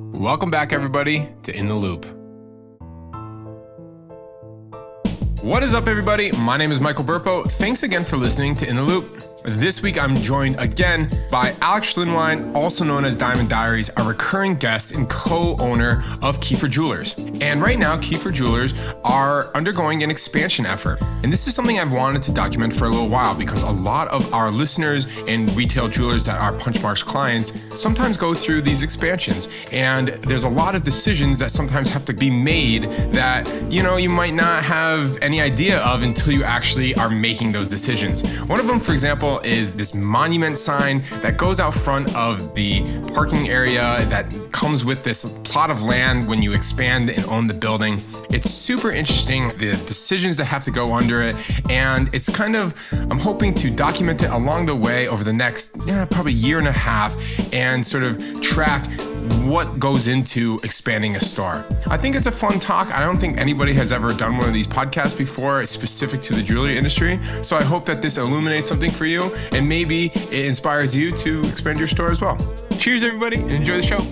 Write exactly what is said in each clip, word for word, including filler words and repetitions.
Welcome back, everybody, to In the Loop. What is up, everybody? My name is Michael Burpo. Thanks again for listening to In the Loop. This week, I'm joined again by Alex Schlinwein, also known as Diamond Diaries, a recurring guest and co-owner of Kiefer Jewelers. And right now, Kiefer Jewelers are undergoing an expansion effort. And this is something I've wanted to document for a little while because a lot of our listeners and retail jewelers that are Punchmark's clients sometimes go through these expansions. And there's a lot of decisions that sometimes have to be made that, you know, you might not have any idea of until you actually are making those decisions. One of them, for example, is this monument sign that goes out front of the parking area that comes with this plot of land when you expand and own the building. It's super interesting, the decisions that have to go under it. And it's kind of, I'm hoping to document it along the way over the next, yeah, probably year and a half and sort of track what goes into expanding a store. I think it's a fun talk. I don't think anybody has ever done one of these podcasts before specific to the jewelry industry. So I hope that this illuminates something for you and maybe it inspires you to expand your store as well. Cheers, everybody, and enjoy the show.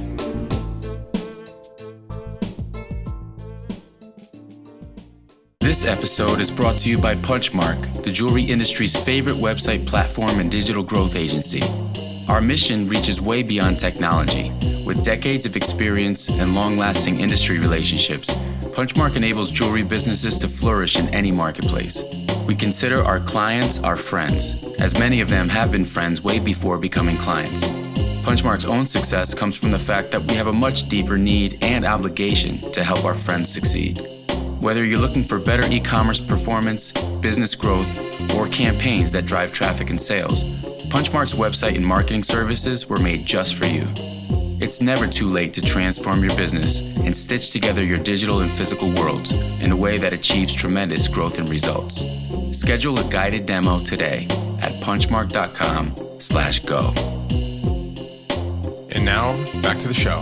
This episode is brought to you by Punchmark, the jewelry industry's favorite website platform and digital growth agency. Our mission reaches way beyond technology. With decades of experience and long-lasting industry relationships, Punchmark enables jewelry businesses to flourish in any marketplace. We consider our clients our friends, as many of them have been friends way before becoming clients. Punchmark's own success comes from the fact that we have a much deeper need and obligation to help our friends succeed. Whether you're looking for better e-commerce performance, business growth, or campaigns that drive traffic and sales, Punchmark's website and marketing services were made just for you. It's never too late to transform your business and stitch together your digital and physical worlds in a way that achieves tremendous growth and results. Schedule a guided demo today at punchmark.com slash go. And now, back to the show.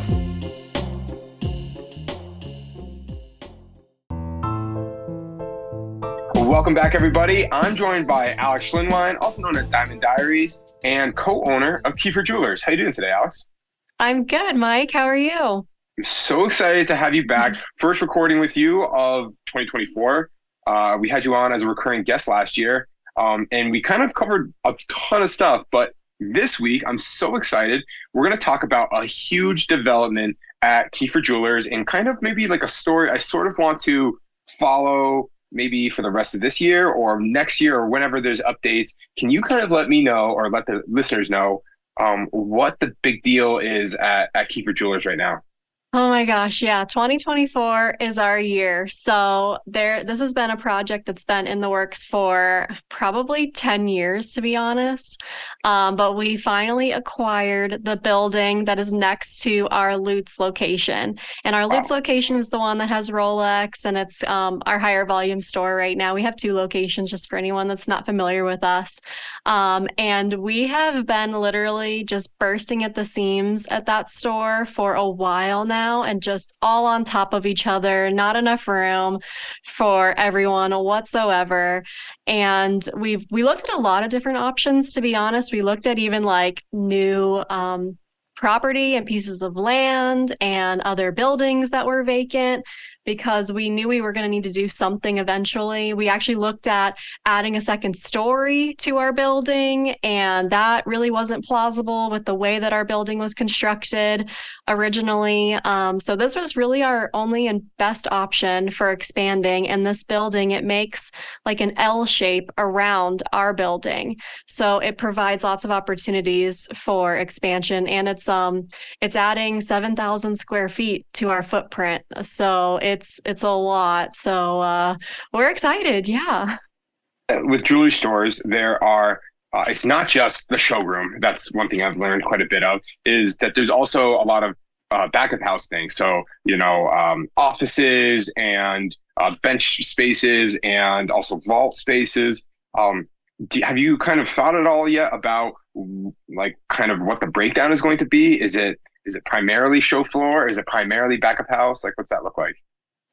Welcome back, everybody. I'm joined by Alex Schlinwein, also known as Diamond Diaries, and co-owner of Kiefer Jewelers. How you doing today, Alex? I'm good, Mike. How are you? I'm so excited to have you back. First recording with you of twenty twenty-four. Uh, we had you on as a recurring guest last year, um, and we kind of covered a ton of stuff. But this week, I'm so excited. We're going to talk about a huge development at Kiefer Jewelers and kind of maybe like a story I sort of want to follow maybe for the rest of this year or next year or whenever there's updates. Can you kind of let me know or let the listeners know um, what the big deal is at, at Kiefer Jewelers right now? Oh my gosh, yeah. twenty twenty-four is our year. So there, this has been a project that's been in the works for probably ten years, to be honest. Um, but we finally acquired the building that is next to our Lutz location. And our Lutz wow. location is the one that has Rolex, and it's um, our higher volume store right now. We have two locations, just for anyone that's not familiar with us. Um, and we have been literally just bursting at the seams at that store for a while now. And just all on top of each other, not enough room for everyone whatsoever. And we've we looked at a lot of different options, to be honest. We looked at even like new um, property and pieces of land and other buildings that were vacant, because we knew we were going to need to do something eventually. We actually looked at adding a second story to our building, and that really wasn't plausible with the way that our building was constructed originally. Um, so this was really our only and best option for expanding. And this building, it makes like an L shape around our building. So it provides lots of opportunities for expansion, and it's um it's adding seven thousand square feet to our footprint. So it It's it's a lot. So uh, we're excited. Yeah. With jewelry stores, there are, uh, it's not just the showroom. That's one thing I've learned quite a bit of, is that there's also a lot of uh, back of house things. So, you know, um, offices and uh, bench spaces and also vault spaces. Um, do, have you kind of thought at all yet about like kind of what the breakdown is going to be? Is it is it primarily show floor? Is it primarily back of house? Like, what's that look like?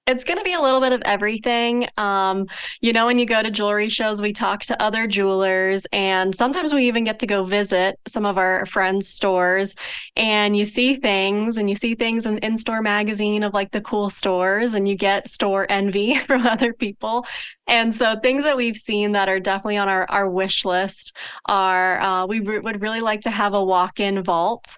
It's going to be a little bit of everything. Um, you know, when you go to jewelry shows, we talk to other jewelers, and sometimes we even get to go visit some of our friends' stores. And you see things, and you see things in in-store magazine of like the cool stores, and you get store envy from other people. And so things that we've seen that are definitely on our, our wish list are uh, we re- would really like to have a walk-in vault.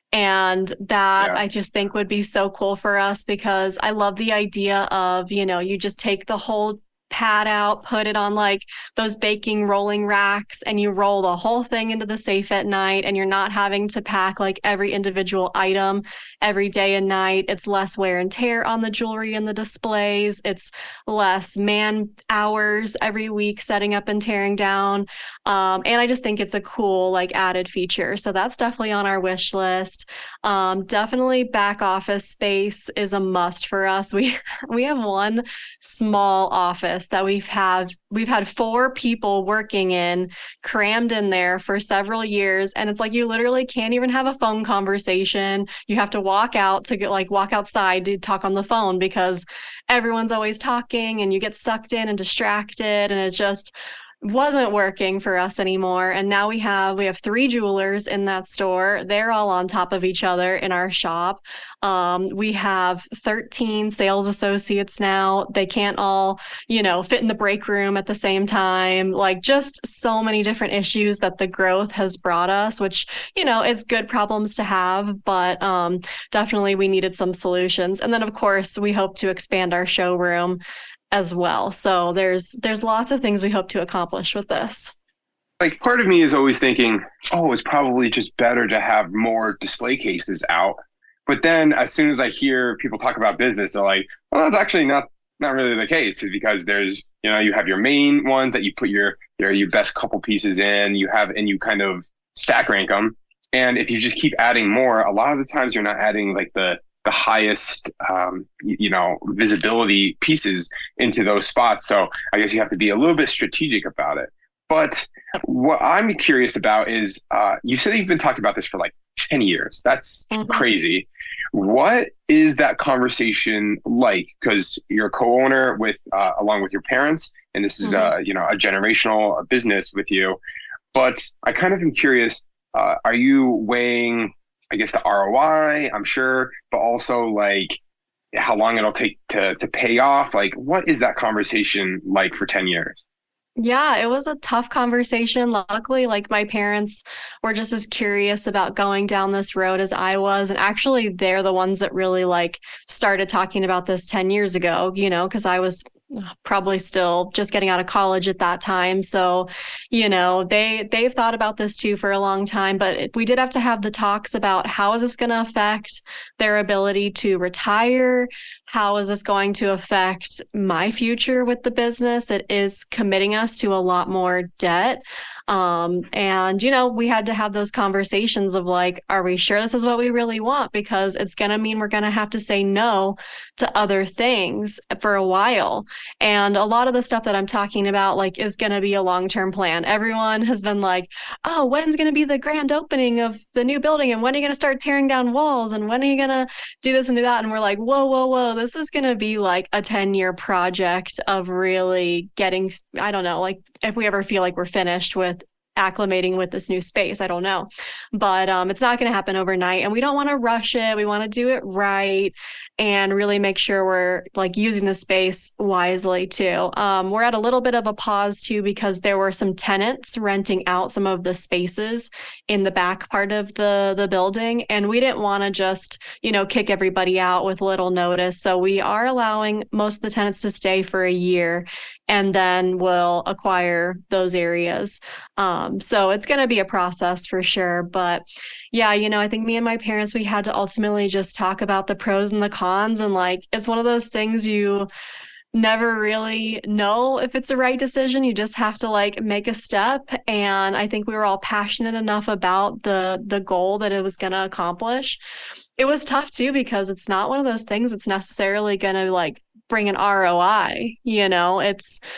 And that Yeah. I just think would be so cool for us because I love the idea of, you know, you just take the whole pad out, put it on like those baking rolling racks, and you roll the whole thing into the safe at night, and you're not having to pack like every individual item every day and night. It's less wear and tear on the jewelry and the displays. It's less man hours every week setting up and tearing down. Um, and I just think it's a cool like added feature. So that's definitely on our wish list. Um, definitely back office space is a must for us. We we have one small office that we've had we've had four people working in, crammed in there for several years, and it's like you literally can't even have a phone conversation. You have to walk out to get like walk outside to talk on the phone because everyone's always talking and you get sucked in and distracted, and it just wasn't working for us anymore. And now we have we have three jewelers in that store. They're all on top of each other in our shop. Um, we have thirteen sales associates now. They can't all, you know, fit in the break room at the same time. Like just so many different issues that the growth has brought us, which, you know, it's good problems to have, but um, definitely we needed some solutions. And then of course we hope to expand our showroom as well. So there's there's lots of things we hope to accomplish with this. Like part of me is always thinking, oh, it's probably just better to have more display cases out. But then as soon as I hear people talk about business, they're like, well, that's actually not not really the case, is because there's, you know, you have your main ones that you put your your your best couple pieces in, you have, and you kind of stack rank them. And if you just keep adding more, a lot of the times you're not adding like the the highest, um, you know, visibility pieces into those spots. So I guess you have to be a little bit strategic about it. But what I'm curious about is, uh, you said you've been talking about this for like ten years. That's mm-hmm. crazy. What is that conversation like? Because you're a co-owner with, uh, along with your parents, and this is, mm-hmm. uh, you know, a generational business with you. But I kind of am curious, uh, are you weighing, I guess, the R O I, I'm sure, but also like how long it'll take to to pay off? Like, what is that conversation like for ten years? Yeah, it was a tough conversation. Luckily, like my parents were just as curious about going down this road as I was. And actually, they're the ones that really like started talking about this ten years ago, you know, because I was probably still just getting out of college at that time. So, you know, they they've thought about this too for a long time, but it, we did have to have the talks about how is this going to affect their ability to retire? How is this going to affect my future with the business? It is committing us to a lot more debt. Um, and, you know, we had to have those conversations of like, are we sure this is what we really want? Because it's going to mean we're going to have to say no to other things for a while. And a lot of the stuff that I'm talking about, like, is going to be a long-term plan. Everyone has been like, oh, when's going to be the grand opening of the new building? And when are you going to start tearing down walls? And when are you going to do this and do that? And we're like, whoa, whoa, whoa, this is going to be like a ten year project of really getting, I don't know, like if we ever feel like we're finished with acclimating with this new space, I don't know, but um, it's not going to happen overnight, and we don't want to rush it. We want to do it right and really make sure we're like using the space wisely too. Um, we're at a little bit of a pause too, because there were some tenants renting out some of the spaces in the back part of the, the building. And we didn't want to just, you know, kick everybody out with little notice. So we are allowing most of the tenants to stay for a year, and then we'll acquire those areas. Um, so it's going to be a process for sure. But yeah, you know, I think me and my parents, we had to ultimately just talk about the pros and the cons. And like, it's one of those things you never really know if it's the right decision. You just have to like make a step. And I think we were all passionate enough about the the goal that it was going to accomplish. It was tough too, because it's not one of those things that's necessarily going to like bring an R O I. You know, it's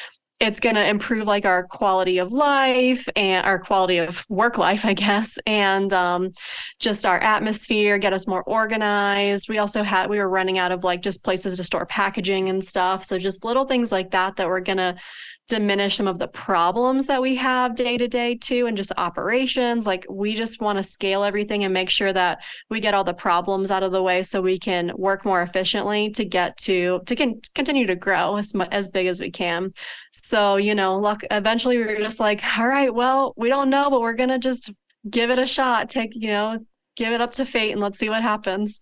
it's going to improve like our quality of life and our quality of work life, I guess, and um, just our atmosphere, get us more organized. We also had, we were running out of like just places to store packaging and stuff. So just little things like that that were going to diminish some of the problems that we have day to day too, and just operations. Like we just want to scale everything and make sure that we get all the problems out of the way so we can work more efficiently to get to to con- continue to grow as mu- as big as we can. So, you know, luck eventually we were just like, all right, well, we don't know, but we're gonna just give it a shot. Take, you know, give it up to fate and let's see what happens.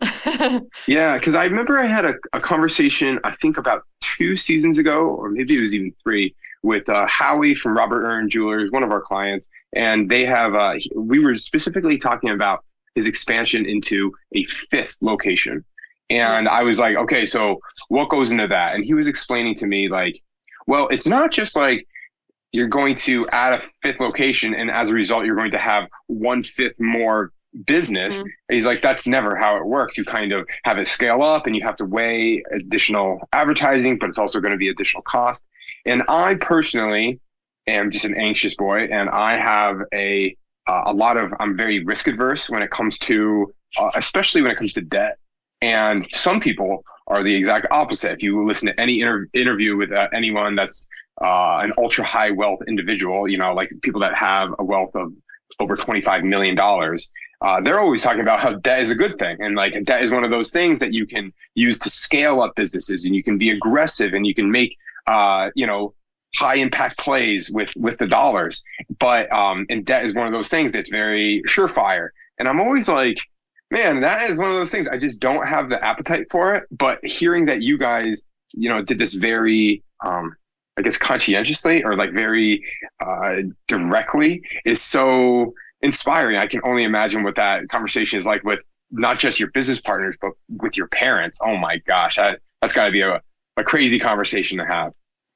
Yeah, because I remember I had a, a conversation, I think about two seasons ago, or maybe it was even three, with uh, Howie from Robert Aaron Jewelers, one of our clients. And they have, uh, we were specifically talking about his expansion into a fifth location. And I was like, okay, so what goes into that? And he was explaining to me like, well, it's not just like you're going to add a fifth location and as a result, you're going to have one fifth more business. Mm-hmm. He's like, that's never how it works. You kind of have it scale up and you have to weigh additional advertising, but it's also going to be additional cost. And I personally am just an anxious boy, and I have a uh, a lot of, I'm very risk adverse when it comes to, uh, especially when it comes to debt. And some people are the exact opposite. If you listen to any inter- interview with uh, anyone that's uh, an ultra high wealth individual, you know, like people that have a wealth of over twenty-five million dollars, uh, they're always talking about how debt is a good thing. And like debt is one of those things that you can use to scale up businesses, and you can be aggressive and you can make, uh, you know, high impact plays with, with the dollars. But, um, and debt is one of those things that's very surefire. And I'm always like, man, that is one of those things. I just don't have the appetite for it. But hearing that you guys, you know, did this very, um, I guess, conscientiously or like very uh, directly is so inspiring. I can only imagine what that conversation is like with not just your business partners, but with your parents. Oh my gosh, that, that's got to be a, a crazy conversation to have.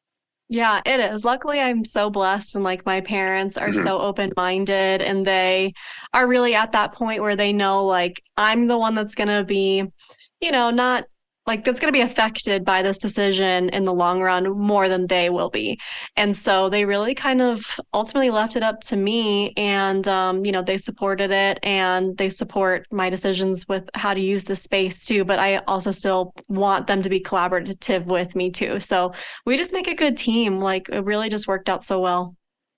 Yeah, it is. Luckily, I'm so blessed, and like my parents are mm-hmm. so open-minded, and they are really at that point where they know like I'm the one that's going to be, you know, not like that's going to be affected by this decision in the long run more than they will be. And so they really kind of ultimately left it up to me, and, um, you know, they supported it and they support my decisions with how to use the space too. But I also still want them to be collaborative with me too. So we just make a good team. Like it really just worked out so well.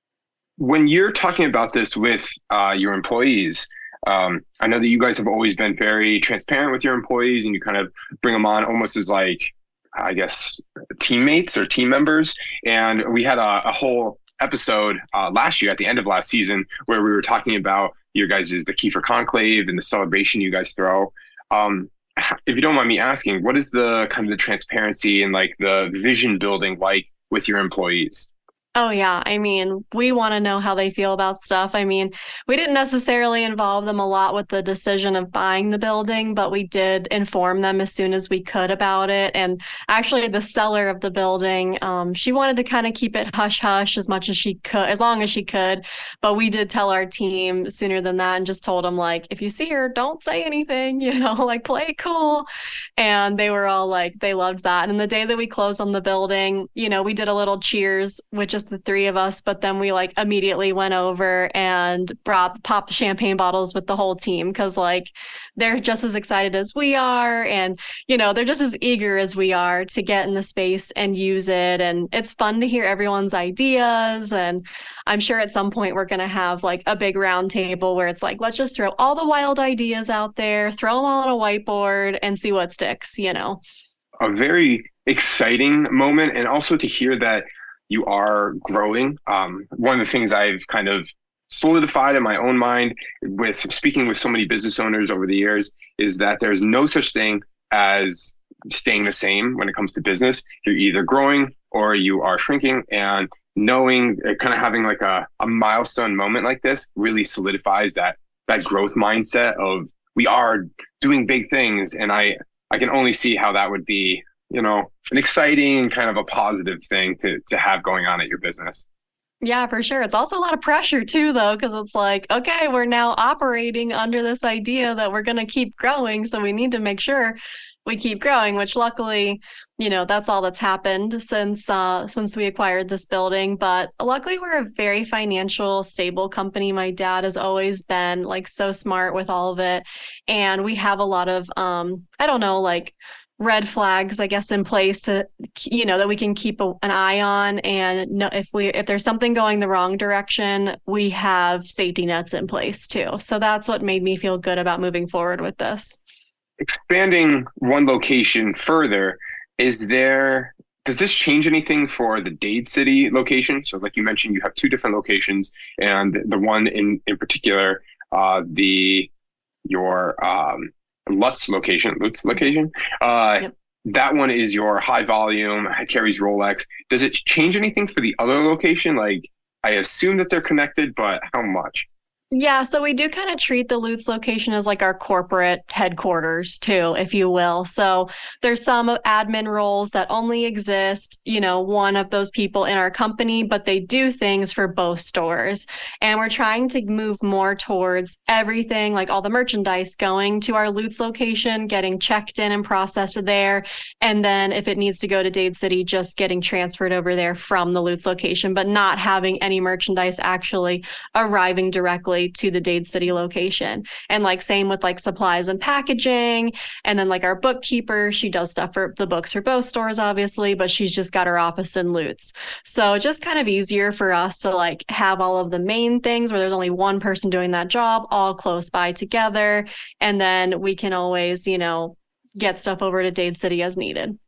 When you're talking about this with uh, your employees, Um, I know that you guys have always been very transparent with your employees, and you kind of bring them on almost as like, I guess, teammates or team members. And we had a, a whole episode uh, last year at the end of last season where we were talking about your guys' the Kiefer Conclave and the celebration you guys throw. Um, if you don't mind me asking, what is the kind of the transparency and like the vision building like with your employees? Oh, yeah. I mean, we want to know how they feel about stuff. I mean, we didn't necessarily involve them a lot with the decision of buying the building, but we did inform them as soon as we could about it. And actually, the seller of the building, um, she wanted to kind of keep it hush hush as much as she could, as long as she could. But we did tell our team sooner than that and just told them, like, if you see her, don't say anything, you know, like play it cool. And they were all like, they loved that. And the day that we closed on the building, you know, we did a little cheers with just the three of us, but then we like immediately went over and brought popped champagne bottles with the whole team, because like they're just as excited as we are, and you know they're just as eager as we are to get in the space and use it. And it's fun to hear everyone's ideas, and I'm sure at some point we're going to have like a big round table where it's like, let's just throw all the wild ideas out there, throw them all on a whiteboard and see what sticks, you know. A very exciting moment, and also to hear that you are growing. Um, one of the things I've kind of solidified in my own mind with speaking with so many business owners over the years is that there's no such thing as staying the same when it comes to business. You're either growing or you are shrinking, and knowing, uh, kind of having like a, a milestone moment like this really solidifies that that growth mindset of we are doing big things. And I, I can only see how that would be, you know, an exciting kind of a positive thing to to have going on at your business. Yeah, for sure. It's also a lot of pressure too, though, because it's like, okay, we're now operating under this idea that we're going to keep growing. So we need to make sure we keep growing, which luckily, you know, that's all that's happened since uh since we acquired this building. But luckily we're a very financial stable company. My dad has always been like so smart with all of it. And we have a lot of um, I don't know, like red flags, I guess, in place to, you know, that we can keep a, an eye on. And no, if we if there's something going the wrong direction, we have safety nets in place too. So that's what made me feel good about moving forward with this. Expanding one location further, is there, does this change anything for the Dade City location? So like you mentioned, you have two different locations, and the one in, in particular, uh, the, your um, Lutz location, Lutz location, uh, yep. That one is your high volume, carries Rolex. Does it change anything for the other location? Like, I assume that they're connected, but how much? Yeah, so we do kind of treat the Lutz location as like our corporate headquarters too, if you will. So there's some admin roles that only exist, you know, one of those people in our company, but they do things for both stores. And we're trying to move more towards everything, like all the merchandise going to our Lutz location, getting checked in and processed there. And then if it needs to go to Dade City, just getting transferred over there from the Lutz location, but not having any merchandise actually arriving directly to the Dade City location. And like same with like supplies and packaging. And then like our bookkeeper, she does stuff for the books for both stores, obviously, but she's just got her office in Lutz. So just kind of easier for us to like have all of the main things where there's only one person doing that job, all close by together. And then we can always, you know, get stuff over to Dade City as needed.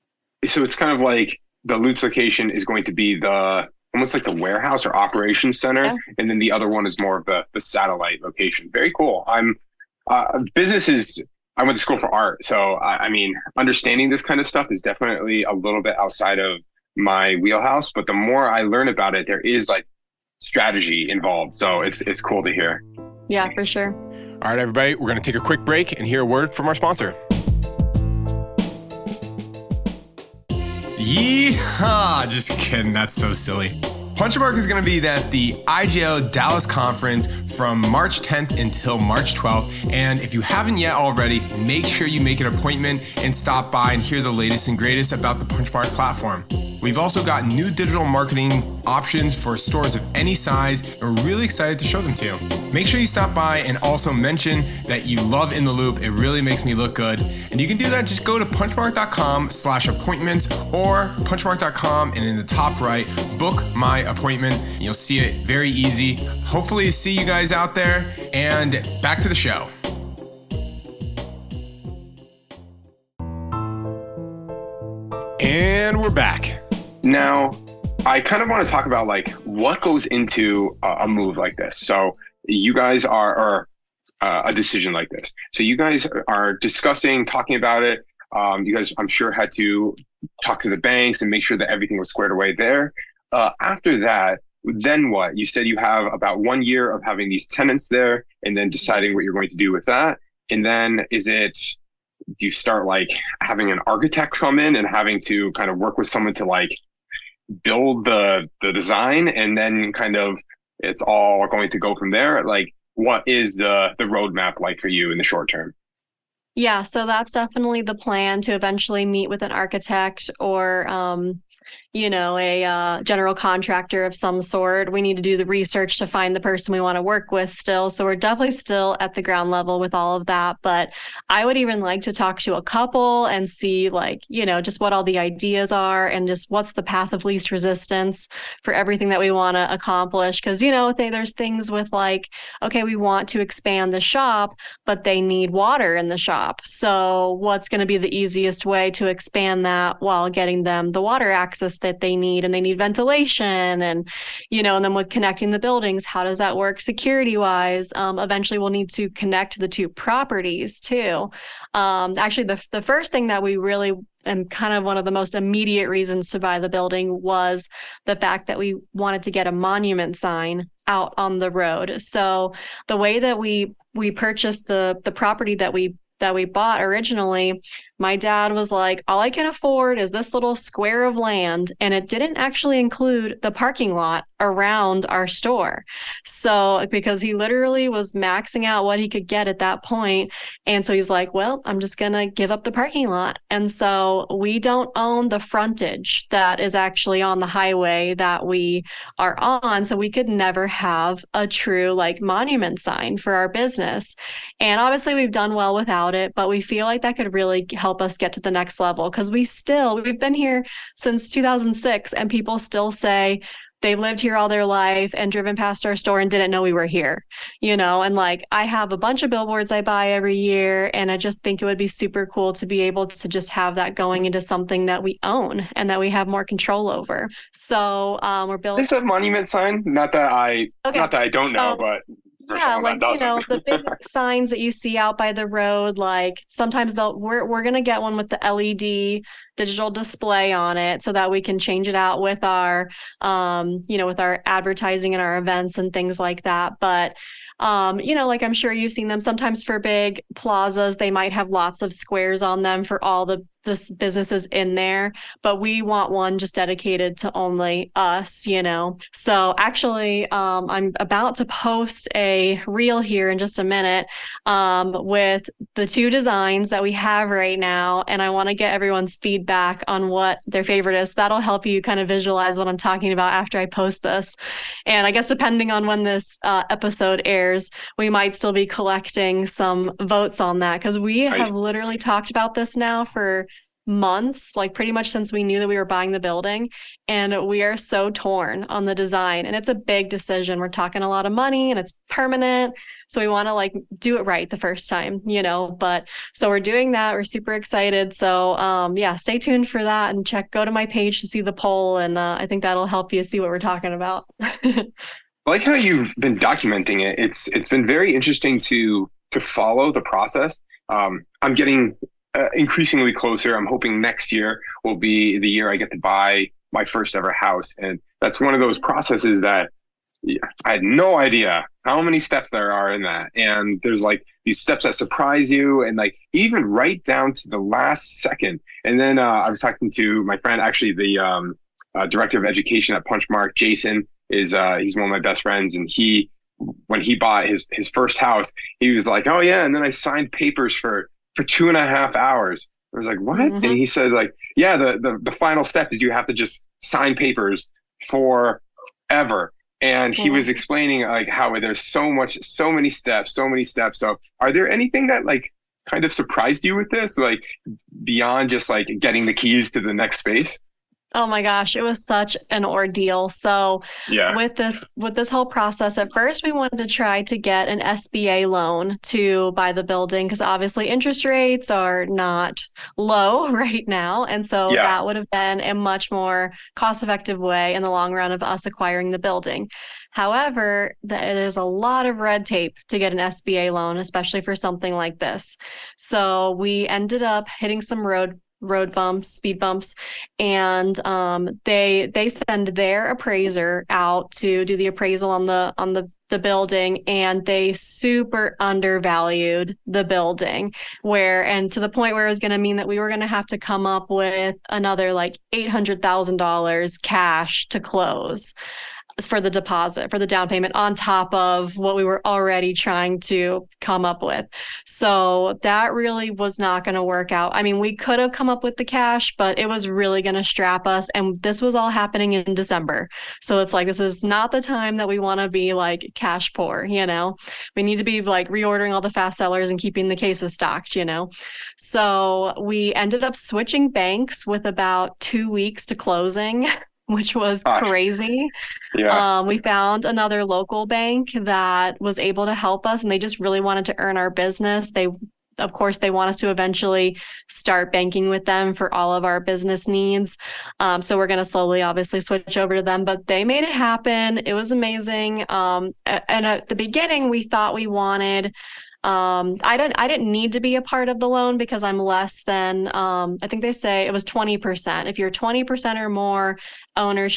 So it's kind of like the Lutz location is going to be the almost like the warehouse or operations center. Yeah. And then the other one is more of the, the satellite location. Very cool. I'm uh, business is, I went to school for art. So, I, I mean, understanding this kind of stuff is definitely a little bit outside of my wheelhouse, but the more I learn about it, there is like strategy involved. So it's, it's cool to hear. Yeah, for sure. All right, everybody, we're going to take a quick break and hear a word from our sponsor. Yeehaw! Just kidding. That's so silly. Punchmark is going to be at the I J O Dallas conference from March tenth until March twelfth. And if you haven't yet already, make sure you make an appointment and stop by and hear the latest and greatest about the Punchmark platform. We've also got new digital marketing options for stores of any size, and we're really excited to show them to you. Make sure you stop by and also mention that you love In the Loop. It really makes me look good. And you can do that, just go to punchmark.com slash appointments or punchmark dot com, and in the top right, book my appointment. You'll see it very easy. Hopefully see you guys out there, and back to the show. And we're back. Now, I kind of want to talk about like what goes into a, a move like this. So you guys are, or uh, a decision like this. So you guys are discussing, talking about it. Um, you guys, I'm sure, had to talk to the banks and make sure that everything was squared away there. Uh, after that, then what? You said you have about one year of having these tenants there and then deciding what you're going to do with that. And then is it, do you start like having an architect come in and having to kind of work with someone to like build the the design, and then kind of it's all going to go from there? Like, what is the the roadmap like for you in the short term? Yeah, so that's definitely the plan, to eventually meet with an architect or um you know, a uh, general contractor of some sort. We need to do the research to find the person we want to work with still. So we're definitely still at the ground level with all of that. But I would even like to talk to a couple and see, like, you know, just what all the ideas are and just what's the path of least resistance for everything that we want to accomplish. Because, you know, they, there's things with like, okay, we want to expand the shop, but they need water in the shop. So what's going to be the easiest way to expand that while getting them the water access that they need? And they need ventilation, and, you know, and then with connecting the buildings, how does that work security wise? Um, eventually we'll need to connect the two properties too. Um, actually, the the first thing that we really, and kind of one of the most immediate reasons to buy the building, was the fact that we wanted to get a monument sign out on the road. So the way that we we purchased the the property that we that we bought originally, my dad was like, all I can afford is this little square of land. And it didn't actually include the parking lot around our store. So, because he literally was maxing out what he could get at that point. And so he's like, well, I'm just going to give up the parking lot. And so we don't own the frontage that is actually on the highway that we are on. So we could never have a true like monument sign for our business. And obviously we've done well without it, but we feel like that could really help us get to the next level because we still, we've been here since two thousand six and people still say, they lived here all their life and driven past our store and didn't know we were here, you know, and like I have a bunch of billboards I buy every year. And I just think it would be super cool to be able to just have that going into something that we own and that we have more control over. So um, we're building. Is a monument sign? Not that I, okay. not that I don't know, so, but. Yeah, like, you know, the big signs that you see out by the road, like sometimes they'll, we're, we're going to get one with the L E D digital display on it so that we can change it out with our, um, you know, with our advertising and our events and things like that. But, um, you know, like I'm sure you've seen them sometimes for big plazas, they might have lots of squares on them for all the this businesses in there, but we want one just dedicated to only us, you know. So actually, um, I'm about to post a reel here in just a minute um, with the two designs that we have right now, and I want to get everyone's feedback on what their favorite is. That'll help you kind of visualize what I'm talking about after I post this. And I guess depending on when this uh, episode airs, we might still be collecting some votes on that because we nice. have literally talked about this now for months, like pretty much since we knew that we were buying the building, and we are so torn on the design, and it's a big decision. We're talking a lot of money and it's permanent, so we want to like do it right the first time, you know. But so we're doing that. We're super excited. So um yeah, stay tuned for that and check go to my page to see the poll, and uh, I think that'll help you see what we're talking about. I like how you've been documenting it. It's it's been very interesting to to follow the process. um I'm getting Uh, increasingly closer. I'm hoping next year will be the year I get to buy my first ever house. And that's one of those processes that yeah, I had no idea how many steps there are in that. And there's like these steps that surprise you and like even right down to the last second. And then uh, I was talking to my friend, actually the um, uh, director of education at Punchmark, Jason, is uh, he's one of my best friends. And he, when he bought his, his first house, he was like, oh yeah. And then I signed papers for for two and a half hours. I was like, what? Mm-hmm. And he said like, yeah, the, the, the final step is you have to just sign papers forever. And he mm-hmm. was explaining like how there's so much, so many steps, so many steps. So are there anything that like kind of surprised you with this? Like beyond just like getting the keys to the next space? Oh my gosh, it was such an ordeal. So yeah. with this with this whole process, at first we wanted to try to get an S B A loan to buy the building because obviously interest rates are not low right now. And so yeah. that would have been a much more cost-effective way in the long run of us acquiring the building. However, there's a lot of red tape to get an S B A loan, especially for something like this. So we ended up hitting some road road bumps, speed bumps, and um, they they send their appraiser out to do the appraisal on the on the the building, and they super undervalued the building, where and to the point where it was going to mean that we were going to have to come up with another like eight hundred thousand dollars cash to close for the deposit, for the down payment, on top of what we were already trying to come up with. So that really was not going to work out. I mean, we could have come up with the cash, but it was really going to strap us. And this was all happening in December. So it's like, this is not the time that we want to be like cash poor, you know? We need to be like reordering all the fast sellers and keeping the cases stocked, you know? So we ended up switching banks with about two weeks to closing, which was crazy. Yeah. Um, we found another local bank that was able to help us, and they just really wanted to earn our business. They, of course, they want us to eventually start banking with them for all of our business needs. Um, so we're going to slowly, obviously, switch over to them, but they made it happen. It was amazing. Um, and at the beginning, we thought we wanted Um, I didn't, I didn't need to be a part of the loan because I'm less than, um, I think they say it was twenty percent. If you're twenty percent or more ownership,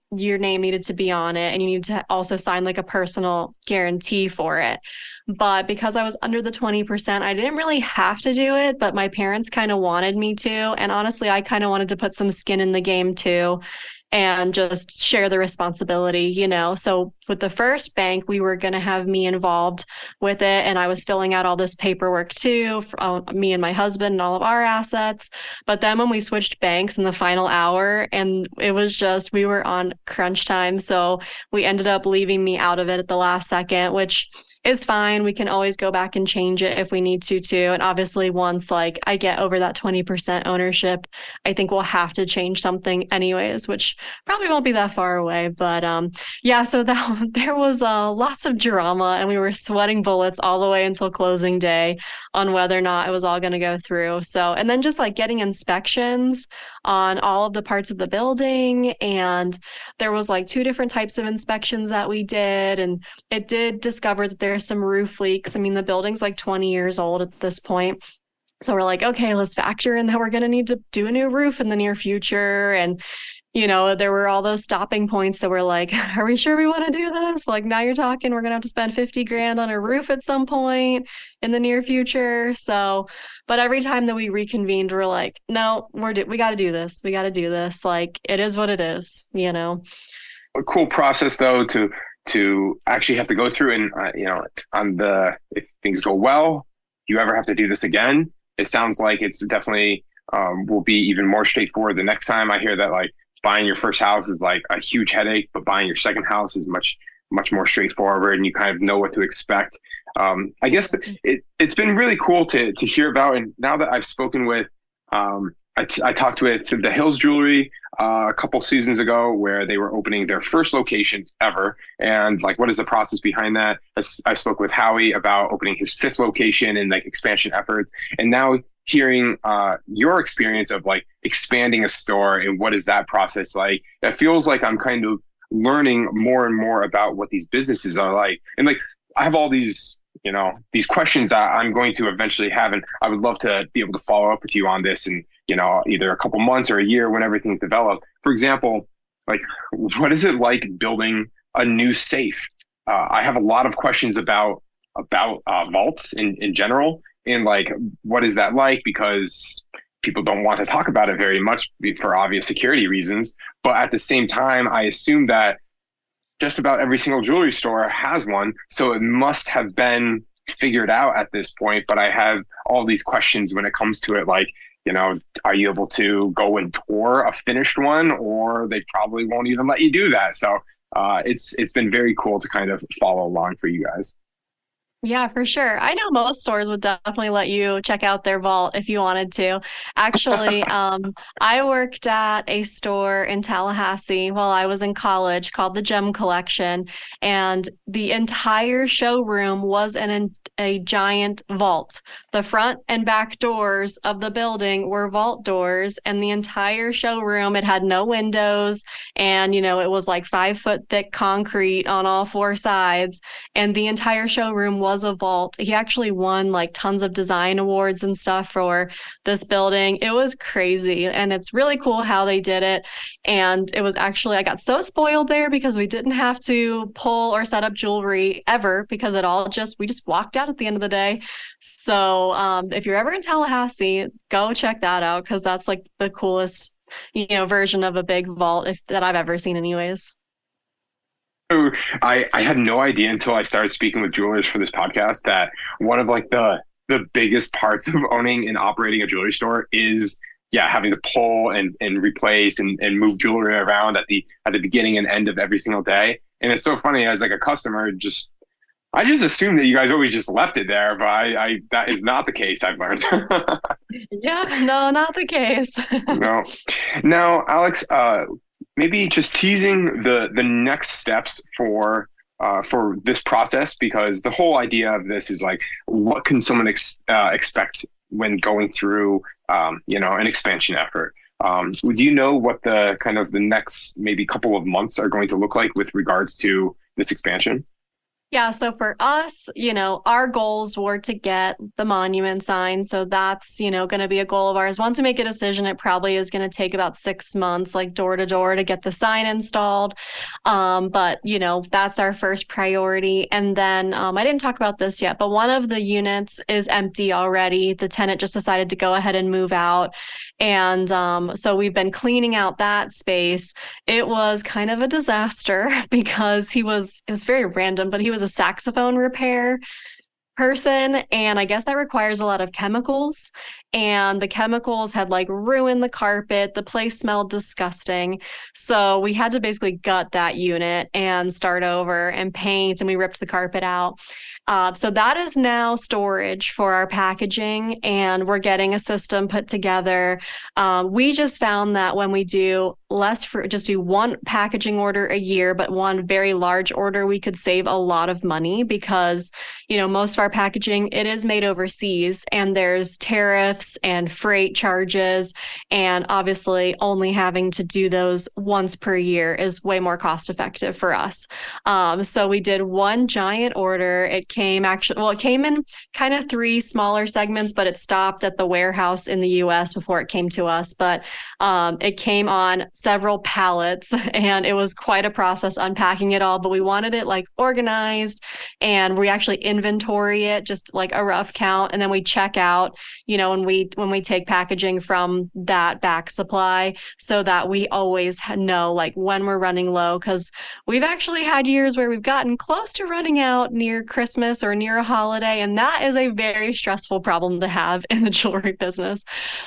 your name needed to be on it, and you need to also sign like a personal guarantee for it. But because I was under the twenty percent, I didn't really have to do it, but my parents kind of wanted me to. And honestly, I kind of wanted to put some skin in the game too, and just share the responsibility, you know. So with the first bank, we were going to have me involved with it. And I was filling out all this paperwork too, for uh, me and my husband and all of our assets. But then when we switched banks in the final hour, and it was just, we were on crunch time. So we ended up leaving me out of it at the last second, which is fine. We can always go back and change it if we need to too. And obviously once like I get over that twenty percent ownership, I think we'll have to change something anyways, which probably won't be that far away. But um, yeah, so that there was uh, lots of drama, and we were sweating bullets all the way until closing day on whether or not it was all going to go through. So, and then just like getting inspections on all of the parts of the building. And there was like two different types of inspections that we did. And it did discover that there's some roof leaks. I mean, the building's like twenty years old at this point. So we're like, okay, let's factor in that we're going to need to do a new roof in the near future. And you know, there were all those stopping points that were like, are we sure we want to do this? Like, now you're talking, we're going to have to spend fifty grand on a roof at some point in the near future. So, but every time that we reconvened, we're like, no, we're, do- we got to do this. We got to do this. Like, it is what it is, you know? A cool process though, to, to actually have to go through and, uh, you know, on the, if things go well, you ever have to do this again, it sounds like it's definitely, um, will be even more straightforward the next time. I hear that like, buying your first house is like a huge headache, but buying your second house is much, much more straightforward, and you kind of know what to expect. Um, I guess it, it's been really cool to to hear about. And now that I've spoken with, um, I, t- I talked with the Hills Jewelry uh, a couple seasons ago, where they were opening their first location ever. And like, what is the process behind that? I, I spoke with Howie about opening his fifth location and like expansion efforts. And now hearing uh, your experience of like expanding a store and what is that process like, it feels like I'm kind of learning more and more about what these businesses are like. And like, I have all these, you know, these questions that I'm going to eventually have, and I would love to be able to follow up with you on this, and, you know, either a couple months or a year when everything's developed. For example, like, what is it like building a new safe? Uh, I have a lot of questions about, about uh, vaults in, in general. And like, what is that like? Because people don't want to talk about it very much for obvious security reasons. But at the same time, I assume that just about every single jewelry store has one. So it must have been figured out at this point. But I have all these questions when it comes to it. Like, you know, are you able to go and tour a finished one, or they probably won't even let you do that? So uh, it's it's been very cool to kind of follow along for you guys. Yeah, for sure. I know most stores would definitely let you check out their vault if you wanted to. Actually, um, I worked at a store in Tallahassee while I was in college called the Gem Collection, and the entire showroom was an a giant vault. The front and back doors of the building were vault doors, and the entire showroom, it had no windows, and you know, it was like five foot thick concrete on all four sides, and the entire showroom was was a vault. He actually won like tons of design awards and stuff for this building. It was crazy, and it's really cool how they did it. And it was actually, I got so spoiled there because we didn't have to pull or set up jewelry ever, because it all just, we just walked out at the end of the day. So um, if you're ever in Tallahassee, go check that out, because that's like the coolest, you know, version of a big vault if, that I've ever seen anyways. I, I had no idea until I started speaking with jewelers for this podcast that one of like the the biggest parts of owning and operating a jewelry store is yeah having to pull and, and replace and, and move jewelry around at the at the beginning and end of every single day. And it's so funny, as like a customer, just I just assumed that you guys always just left it there, but I, I that is not the case, I've learned. Yeah, no, not the case. No. Now, Alex, uh maybe just teasing the the next steps for uh, for this process, because the whole idea of this is like, what can someone ex- uh, expect when going through um, you know an expansion effort? Um, do you know what the kind of the next maybe couple of months are going to look like with regards to this expansion? Yeah, so for us, you know, our goals were to get the monument sign. So that's, you know, going to be a goal of ours. Once we make a decision, it probably is going to take about six months, like door to door, to get the sign installed. Um, but, you know, that's our first priority. And then um, I didn't talk about this yet, but one of the units is empty already. The tenant just decided to go ahead and move out. And um, so we've been cleaning out that space. It was kind of a disaster because he was, it was very random, but he was a saxophone repair person. And I guess that requires a lot of chemicals. And the chemicals had like ruined the carpet. The place smelled disgusting. So we had to basically gut that unit and start over and paint. And we ripped the carpet out. Uh, so that is now storage for our packaging. And we're getting a system put together. Um, we just found that when we do less for just do one packaging order a year, but one very large order, we could save a lot of money because, you know, most of our packaging, it is made overseas and there's tariffs and freight charges. And obviously only having to do those once per year is way more cost effective for us. Um, so we did one giant order. It came actually, well, it came in kind of three smaller segments, but it stopped at the warehouse in the U S before it came to us. But um, it came on several pallets and it was quite a process unpacking it all, but we wanted it like organized and we actually inventory it, just like a rough count. And then we check out, you know, when we, when we take packaging from that back supply so that we always know like when we're running low. Cause we've actually had years where we've gotten close to running out near Christmas or near a holiday. And that is a very stressful problem to have in the jewelry business.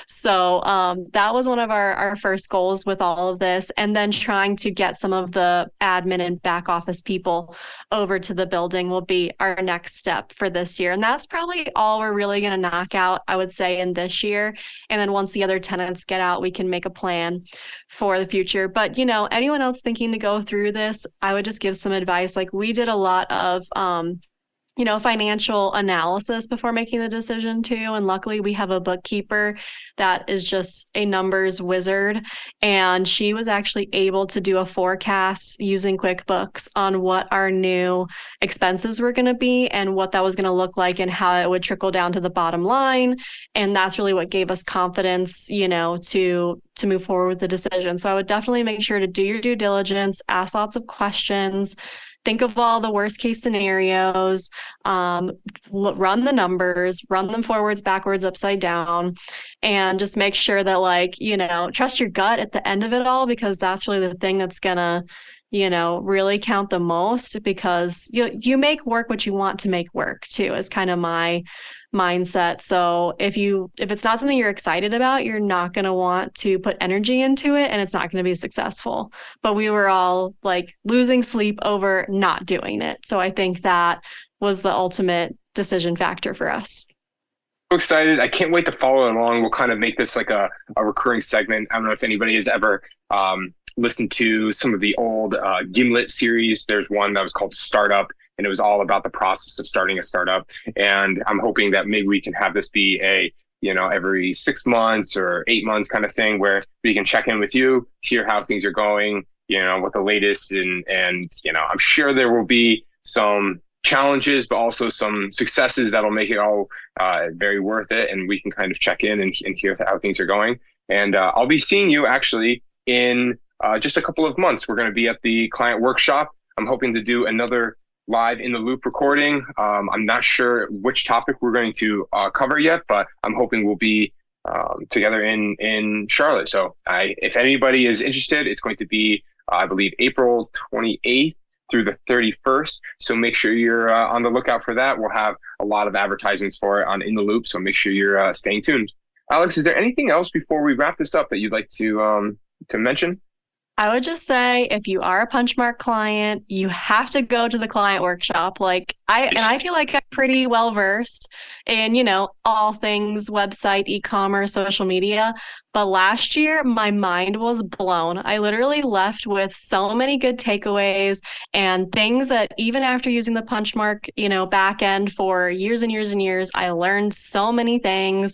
So um, that was one of our, our first goals with all of this. And then trying to get some of the admin and back office people over to the building will be our next step for this year. And that's probably all we're really going to knock out, I would say, in this year. And then once the other tenants get out, we can make a plan for the future. But, you know, anyone else thinking to go through this, I would just give some advice. Like we did a lot of, um, you know, financial analysis before making the decision too. And luckily we have a bookkeeper that is just a numbers wizard. And she was actually able to do a forecast using QuickBooks on what our new expenses were going to be and what that was going to look like and how it would trickle down to the bottom line. And that's really what gave us confidence, you know, to to move forward with the decision. So I would definitely make sure to do your due diligence, ask lots of questions, think of all the worst case scenarios, um, l- run the numbers, run them forwards, backwards, upside down, and just make sure that, like, you know, trust your gut at the end of it all, because that's really the thing that's gonna, you know, really count the most, because you you make work what you want to make work too, is kind of my mindset. So if you if it's not something you're excited about, you're not going to want to put energy into it and it's not going to be successful. But we were all like losing sleep over not doing it. So I think that was the ultimate decision factor for us. So excited. I can't wait to follow along. We'll kind of make this like a, a recurring segment. I don't know if anybody has ever um, listened to some of the old uh, Gimlet series. There's one that was called Startup, and it was all about the process of starting a startup. And I'm hoping that maybe we can have this be a, you know, every six months or eight months kind of thing where we can check in with you, hear how things are going, you know, what the latest. And, and, you know, I'm sure there will be some challenges, but also some successes that'll make it all uh, very worth it. And we can kind of check in and, and hear how things are going. And uh, I'll be seeing you actually in uh, just a couple of months. We're going to be at the client workshop. I'm hoping to do another live in the loop recording. Um, I'm not sure which topic we're going to uh, cover yet, but I'm hoping we'll be um, together in, in Charlotte. So I, if anybody is interested, it's going to be, uh, I believe, April twenty-eighth through the thirty-first. So make sure you're uh, on the lookout for that. We'll have a lot of advertisements for it on In the Loop. So make sure you're uh, staying tuned. Alex, is there anything else before we wrap this up that you'd like to um, to mention? I would just say, if you are a Punchmark client, you have to go to the client workshop. Like I, and I feel like I'm pretty well versed in, you know, all things website, e-commerce, social media. But last year, my mind was blown. I literally left with so many good takeaways and things that even after using the Punchmark, you know, back end for years and years and years, I learned so many things.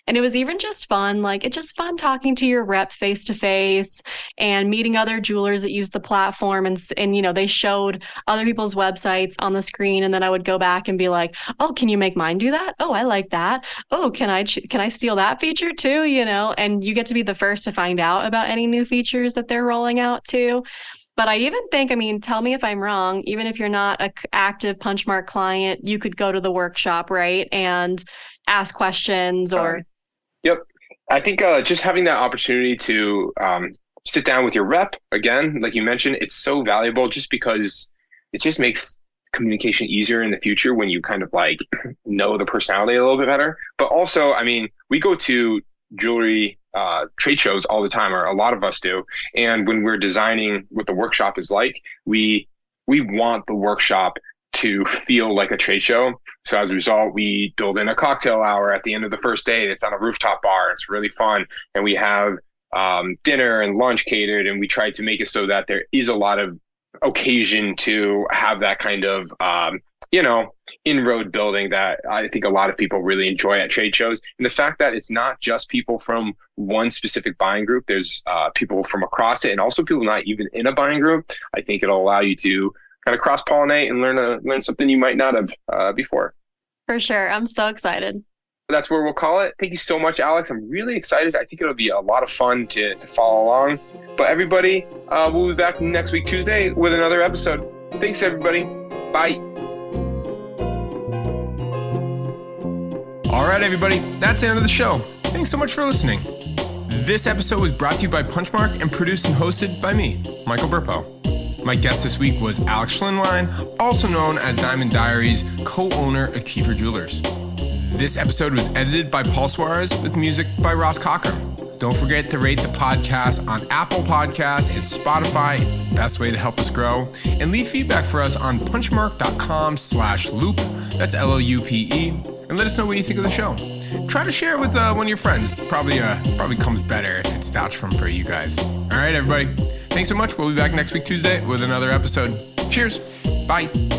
And it was even just fun. Like, it's just fun talking to your rep face to face and meeting other jewelers that use the platform. And, and, you know, they showed other people's websites on the screen. And then I would go back and be like, oh, can you make mine do that? Oh, I like that. Oh, can I, can I steal that feature too? You know, and you get to be the first to find out about any new features that they're rolling out too. But I even think, I mean, tell me if I'm wrong, even if you're not an active Punchmark client, you could go to the workshop, right? And ask questions or. Um, yep. I think uh, just having that opportunity to um, sit down with your rep, again, like you mentioned, it's so valuable just because it just makes communication easier in the future when you kind of like know the personality a little bit better. But also, I mean, we go to jewelry uh, trade shows all the time, or a lot of us do. And when we're designing what the workshop is like, we we want the workshop to feel like a trade show. So as a result, we build in a cocktail hour at the end of the first day. It's on a rooftop bar. It's really fun. And we have um, dinner and lunch catered, and we try to make it so that there is a lot of occasion to have that kind of, um, you know, inroad building that I think a lot of people really enjoy at trade shows. And the fact that it's not just people from one specific buying group, there's uh, people from across it, and also people not even in a buying group. I think it'll allow you to kind of cross-pollinate and learn a, learn something you might not have uh, before. For sure. I'm so excited. That's where we'll call it. Thank you so much, Alex. I'm really excited. I think it'll be a lot of fun to, to follow along. But everybody, uh, we'll be back next week, Tuesday, with another episode. Thanks, everybody. Bye. All right, everybody. That's the end of the show. Thanks so much for listening. This episode was brought to you by Punchmark and produced and hosted by me, Michael Burpo. My guest this week was Alex Schlinwein, also known as Diamond Diaries, co-owner of Kiefer Jewelers. This episode was edited by Paul Suarez with music by Ross Cochran. Don't forget to rate the podcast on Apple Podcasts and Spotify. It's the best way to help us grow. And leave feedback for us on punchmark.com slash loop. That's L O U P E. And let us know what you think of the show. Try to share it with uh, one of your friends. Probably uh, probably comes better if it's vouched from for you guys. All right, everybody. Thanks so much. We'll be back next week, Tuesday, with another episode. Cheers. Bye.